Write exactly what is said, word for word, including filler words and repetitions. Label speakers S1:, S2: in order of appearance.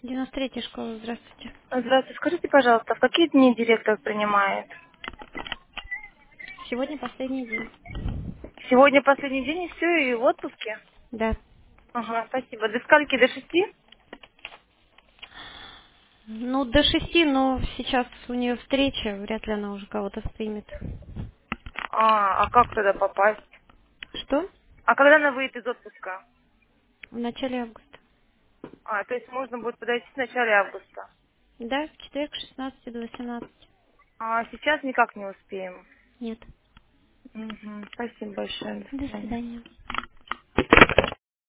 S1: девяносто третья школа, здравствуйте.
S2: Здравствуйте. Скажите, пожалуйста, в какие дни директор принимает?
S1: Сегодня последний день.
S2: Сегодня последний день и все, и в отпуске?
S1: Да.
S2: Ага, спасибо. До скольки? До шести?
S1: Ну, до шести, но сейчас у нее встреча, вряд ли она уже кого-то примет.
S2: А, а как тогда попасть?
S1: Что?
S2: А когда она выйдет из отпуска?
S1: В начале августа.
S2: А, то есть можно будет подойти в начале августа.
S1: Да, в четверг с шестнадцати до восемнадцати.
S2: А сейчас никак не успеем.
S1: Нет.
S2: Угу. Спасибо большое. До
S1: До
S2: свидания.
S1: свидания.